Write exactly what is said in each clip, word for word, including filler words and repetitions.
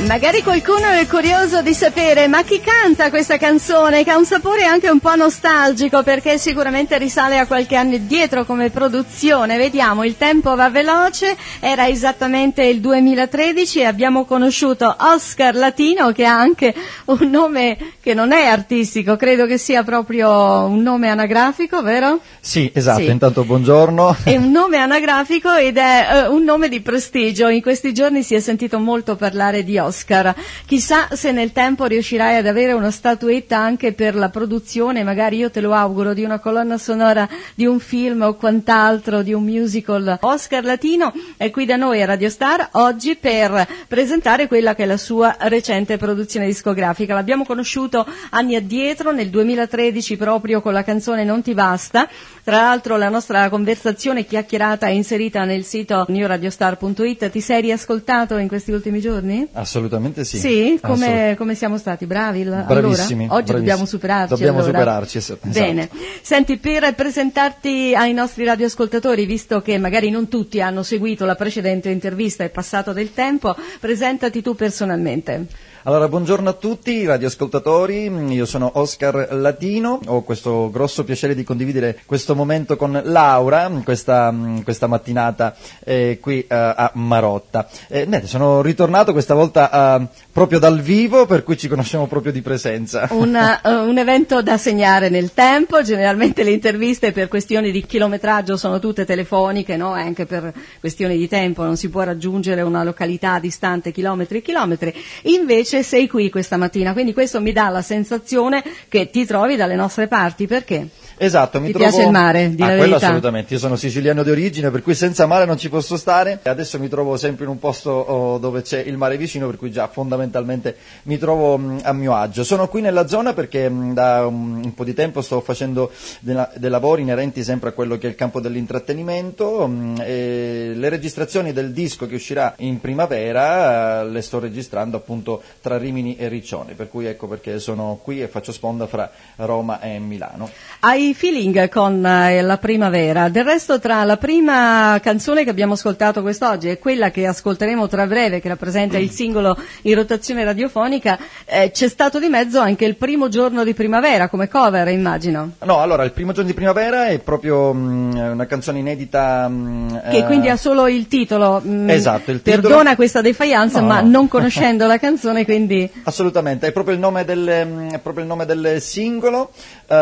Magari qualcuno è curioso di sapere, ma chi canta questa canzone, che ha un sapore anche un po' nostalgico, perché sicuramente risale a qualche anno indietro come produzione. Vediamo, il tempo va veloce, era esattamente il duemilatredici e abbiamo conosciuto Oscar Latino, che ha anche un nome che non è artistico, credo che sia proprio un nome anagrafico, vero? Sì, esatto, Sì. Intanto buongiorno. È un nome anagrafico ed è uh, un nome di prestigio. In questi giorni si è sentito molto parlare di Oscar. Chissà se nel tempo riuscirai ad avere una statuetta anche per la produzione, magari io te lo auguro, di una colonna sonora di un film o quant'altro, di un musical. Oscar Latino è qui da noi a Radio Star oggi per presentare quella che è la sua recente produzione discografica. L'abbiamo conosciuto anni addietro, nel duemilatredici, proprio con la canzone Non ti basta. Tra l'altro la nostra conversazione chiacchierata è inserita nel sito new radio star punto it. Ti sei riascoltato in questi ultimi giorni? Assolutamente sì. Sì? Come, Assolut- come siamo stati? Bravi? l- Bravissimi. Allora? Oggi bravissimi. dobbiamo superarci. Dobbiamo allora. superarci, es- esatto. Bene. Senti, per presentarti ai nostri radioascoltatori, visto che magari non tutti hanno seguito la precedente intervista, è passato del tempo, presentati tu personalmente. Allora, buongiorno a tutti radioascoltatori, io sono Oscar Latino, ho questo grosso piacere di condividere questo momento con Laura, questa, questa mattinata eh, qui eh, a Marotta. Eh, niente, sono ritornato questa volta eh, proprio dal vivo, per cui ci conosciamo proprio di presenza. Una, uh, un evento da segnare nel tempo, generalmente le interviste per questioni di chilometraggio sono tutte telefoniche, no? E anche per questioni di tempo non si può raggiungere una località distante chilometri e chilometri, invece sei qui questa mattina, quindi questo mi dà la sensazione che ti trovi dalle nostre parti. Perché? Esatto, mi Ti trovo... piace il mare, di ah, la quello verità? assolutamente, io sono siciliano di origine, per cui senza mare non ci posso stare, e adesso mi trovo sempre in un posto oh, dove c'è il mare vicino, per cui già fondamentalmente mi trovo mh, a mio agio. Sono qui nella zona perché mh, da um, un po' di tempo sto facendo dei, dei lavori inerenti sempre a quello che è il campo dell'intrattenimento, mh, e le registrazioni del disco che uscirà in primavera eh, le sto registrando appunto tra Rimini e Riccione, per cui ecco perché sono qui e faccio sponda fra Roma e Milano. Hai feeling con eh, la primavera? Del resto, tra la prima canzone che abbiamo ascoltato quest'oggi e quella che ascolteremo tra breve, che rappresenta il singolo in rotazione radiofonica, eh, c'è stato di mezzo anche il primo giorno di primavera come cover, immagino. No, allora il primo giorno di primavera è proprio mh, una canzone inedita mh, Che eh, quindi ha solo il titolo. mh, Esatto, il titolo. Perdona questa defiance, No, ma no. non conoscendo la canzone, quindi. Assolutamente, è proprio il nome del, è proprio il nome del singolo,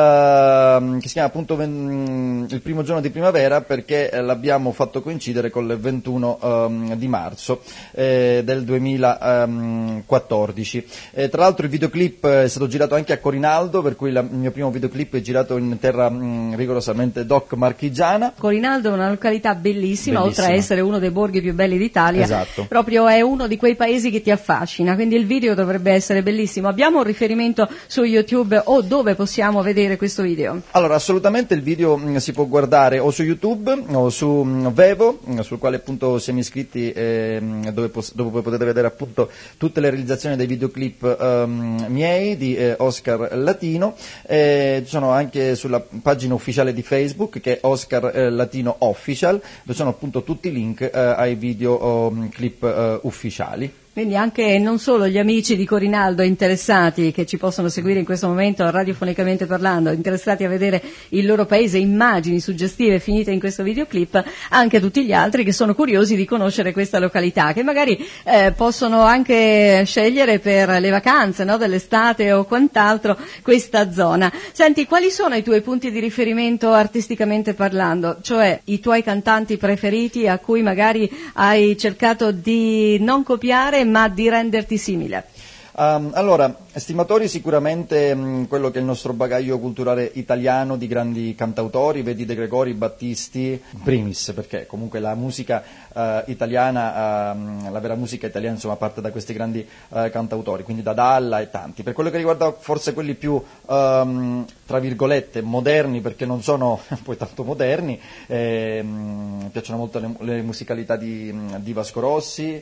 ehm, che si chiama appunto ven- il primo giorno di primavera, perché eh, l'abbiamo fatto coincidere con il ventuno ehm, di marzo eh, del duemilaquattordici. Eh, tra l'altro il videoclip è stato girato anche a Corinaldo, per cui la- il mio primo videoclip è girato in terra mh, rigorosamente doc marchigiana. Corinaldo è una località bellissima, Bellissima. oltre a essere uno dei borghi più belli d'Italia. Esatto. Proprio è uno di quei paesi che ti affascina, quindi il video dovrebbe essere bellissimo. Abbiamo un riferimento su YouTube o dove possiamo vedere questo video? Allora, assolutamente il video mh, si può guardare o su YouTube o su mh, Vevo, mh, sul quale appunto siamo iscritti, eh, mh, dove, pos- dove potete vedere appunto tutte le realizzazioni dei videoclip ehm, miei di eh, Oscar Latino. Eh, ci sono anche sulla pagina ufficiale di Facebook, che è Oscar eh, Latino Official, dove sono appunto tutti i link eh, ai video o mh, clip eh, ufficiali. Quindi anche non solo gli amici di Corinaldo interessati, che ci possono seguire in questo momento radiofonicamente parlando, interessati a vedere il loro paese, immagini suggestive finite in questo videoclip, anche tutti gli altri che sono curiosi di conoscere questa località, che magari eh, possono anche scegliere per le vacanze, no, dell'estate o quant'altro, questa zona. Senti, quali sono i tuoi punti di riferimento artisticamente parlando? Cioè i tuoi cantanti preferiti a cui magari hai cercato di non copiare ma di renderti simile? Um, allora, stimatori sicuramente mh, quello che è il nostro bagaglio culturale italiano di grandi cantautori, vedi De Gregori, Battisti, primis, perché comunque la musica uh, italiana, uh, la vera musica italiana insomma parte da questi grandi uh, cantautori, quindi da Dalla e tanti. Per quello che riguarda forse quelli più um, tra virgolette moderni, perché non sono poi tanto moderni. Eh, mi piacciono molto le, le musicalità di, di Vasco Rossi,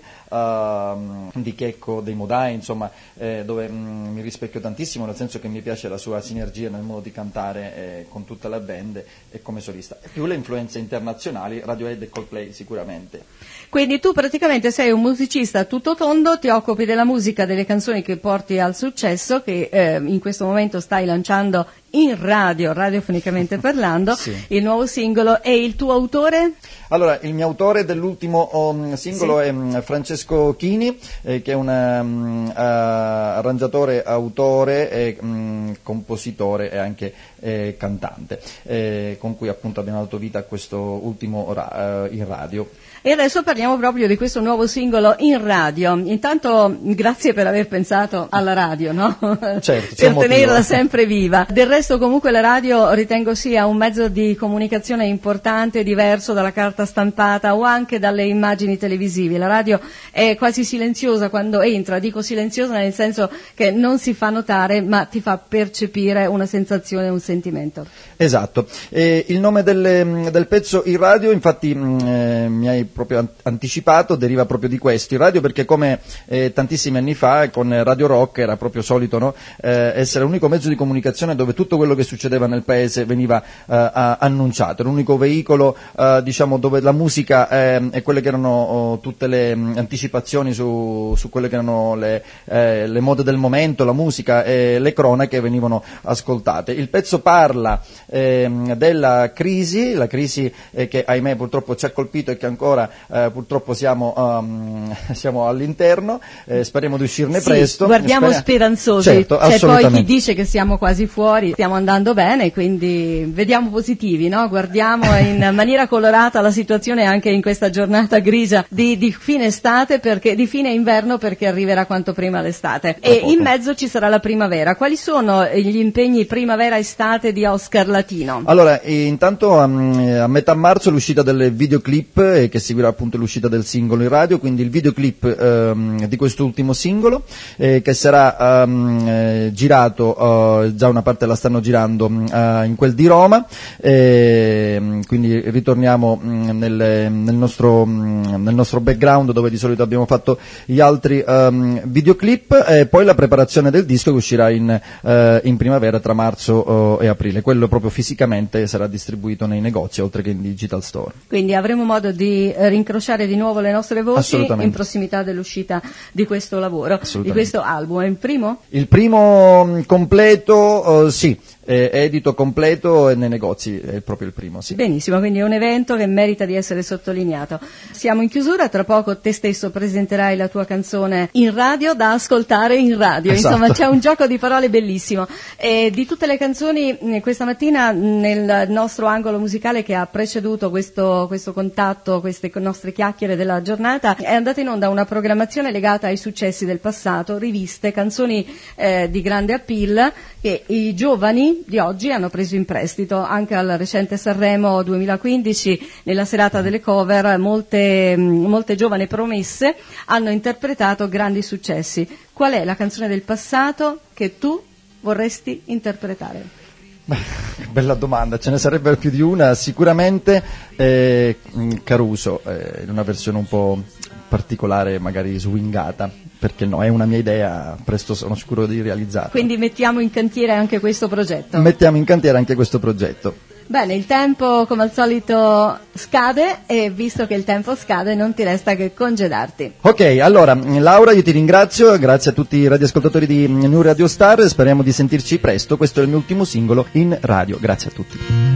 uh, di Checco dei Modai, insomma, eh, dove mh, mi rispecchio tantissimo, nel senso che mi piace la sua sinergia nel modo di cantare eh, con tutta la band e come solista. E più le influenze internazionali, Radiohead e Coldplay sicuramente. Quindi tu praticamente sei un musicista a tutto tondo, ti occupi della musica, delle canzoni che porti al successo, che eh, in questo momento stai lanciando in radio, radiofonicamente parlando, sì. Il nuovo singolo. E il tuo autore? Allora, il mio autore dell'ultimo um, singolo sì. è um, Francesco Chini, eh, che è un um, uh, arrangiatore, autore, e, um, compositore e anche eh, cantante, eh, con cui appunto abbiamo dato vita a questo ultimo ra- uh, in radio. E adesso parliamo proprio di questo nuovo singolo in radio. Intanto grazie per aver pensato alla radio, no? Certo, per tenerla sempre viva. Del resto comunque la radio ritengo sia un mezzo di comunicazione importante, diverso dalla carta stampata o anche dalle immagini televisive. La radio è quasi silenziosa quando entra, dico silenziosa nel senso che non si fa notare, ma ti fa percepire una sensazione, un sentimento. Esatto. E il nome del, del pezzo in radio, infatti eh, mi hai proprio anticipato, deriva proprio di questo, il radio, perché come eh, tantissimi anni fa con Radio Rock era proprio solito, no? eh, essere l'unico mezzo di comunicazione dove tutto quello che succedeva nel paese veniva eh, annunciato, l'unico veicolo eh, diciamo dove la musica eh, e quelle che erano oh, tutte le mh, anticipazioni su, su quelle che erano le, eh, le mode del momento, la musica e le cronache venivano ascoltate. Il pezzo parla eh, della crisi, la crisi eh, che ahimè purtroppo ci ha colpito e che ancora Eh, purtroppo siamo, um, siamo all'interno, eh, speriamo di uscirne sì, presto. Guardiamo Spera... speranzosi, certo, c'è poi chi dice che siamo quasi fuori, stiamo andando bene, quindi vediamo positivi, no? Guardiamo in maniera colorata la situazione anche in questa giornata grigia di, di fine estate, perché, di fine inverno, perché arriverà quanto prima l'estate. E in mezzo ci sarà la primavera. Quali sono gli impegni primavera-estate di Oscar Latino? Allora, intanto um, a metà marzo l'uscita del videoclip eh, che seguirà appunto l'uscita del singolo in radio, quindi il videoclip ehm, di questo ultimo singolo eh, che sarà ehm, eh, girato, eh, già una parte la stanno girando eh, in quel di Roma, eh, quindi ritorniamo mh, nel, nel, nostro, mh, nel nostro background dove di solito abbiamo fatto gli altri ehm, videoclip, e poi la preparazione del disco che uscirà in, eh, in primavera tra marzo eh, e aprile, quello proprio fisicamente sarà distribuito nei negozi oltre che in digital store. Quindi avremo modo di rincrociare di nuovo le nostre voci in prossimità dell'uscita di questo lavoro, di questo album. È il primo? Il primo completo, uh, sì, è edito completo e nei negozi, è proprio il primo, sì. Benissimo, quindi è un evento che merita di essere sottolineato. Siamo in chiusura, tra poco te stesso presenterai la tua canzone in radio, da ascoltare in radio, esatto. Insomma c'è un gioco di parole bellissimo. E di tutte le canzoni questa mattina nel nostro angolo musicale che ha preceduto questo, questo contatto, queste nostre chiacchiere della giornata, è andata in onda una programmazione legata ai successi del passato, riviste, canzoni eh, di grande appeal che i giovani di oggi hanno preso in prestito. Anche al recente Sanremo duemilaquindici, nella serata delle cover, molte, molte giovani promesse hanno interpretato grandi successi. Qual è la canzone del passato che tu vorresti interpretare? Beh, bella domanda, ce ne sarebbe più di una, sicuramente eh, Caruso, eh, in una versione un po' particolare, magari swingata, perché no, è una mia idea, presto sono sicuro di realizzarla. Quindi mettiamo in cantiere anche questo progetto? Mettiamo in cantiere anche questo progetto. Bene, il tempo come al solito scade, e visto che il tempo scade non ti resta che congedarti. Ok, allora Laura, io ti ringrazio, grazie a tutti i radioascoltatori di New Radio Star, speriamo di sentirci presto, questo è il mio ultimo singolo in radio, grazie a tutti.